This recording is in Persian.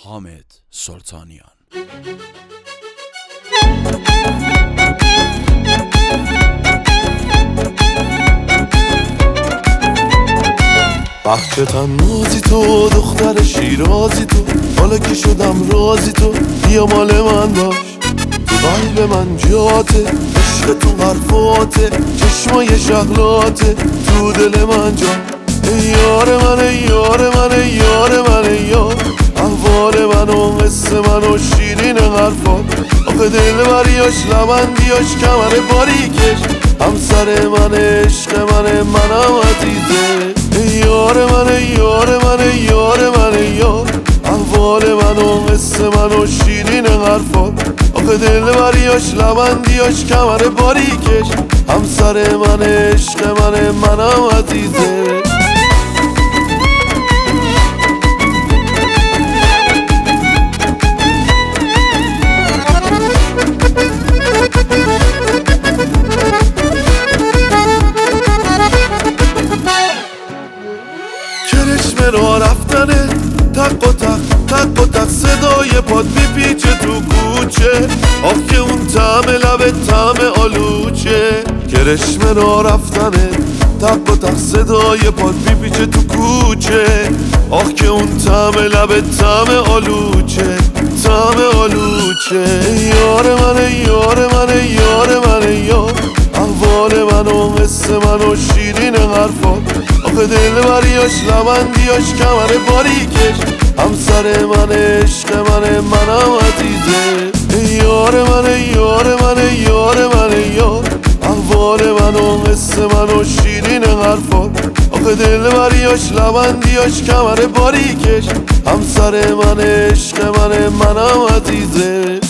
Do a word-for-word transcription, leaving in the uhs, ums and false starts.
حامد سلطانیان. وقت تنازی تو دختر شیرازی تو، حالا که شدم رازی تو بیا مال من باش. تو قلب من جاته، عشق تو حرفاته، چشمای شغلاته تو دل من جا. ای یار من ای یار من ای یار من ای یار، احوال من و قصه من و شیرین حرفات. آخه دل بریاش لبندیاش کمر باریکش، همسر من عشق من منم عزیزه. ای یار من ای یار من ای یار من ای یار، احوال من و قصه من و شیرین حرفات. آخه دل بریاش لبندیاش کمر باریکش، همسر من عشق من منم عزیزه. کرشمه را رفتنه، تق و تق تق و تق صدای پاد میپیچه تو کوچه. آخ که اون طعم لب طعم آلوچه. کرشمه را رفتنه، تق و تق صدای پاد میپیچه تو کوچه. آخ که اون طعم لب طعم آلوچه طعم آلوچه. ای یار من ای یار من ای یار من ای یار، احوال من و قصه من و شیرین حرفات. آخه دل بریاش لبندیاش کمر باریکش، همسر من عشق من منم عزیزه. ای یار من ای یار من ای یار من ای یار، احوال من و قصه من و شیرین حرفات. آخه دل بریاش لبندیاش کمر باریکش، همسر من عشق من منم عزیزه.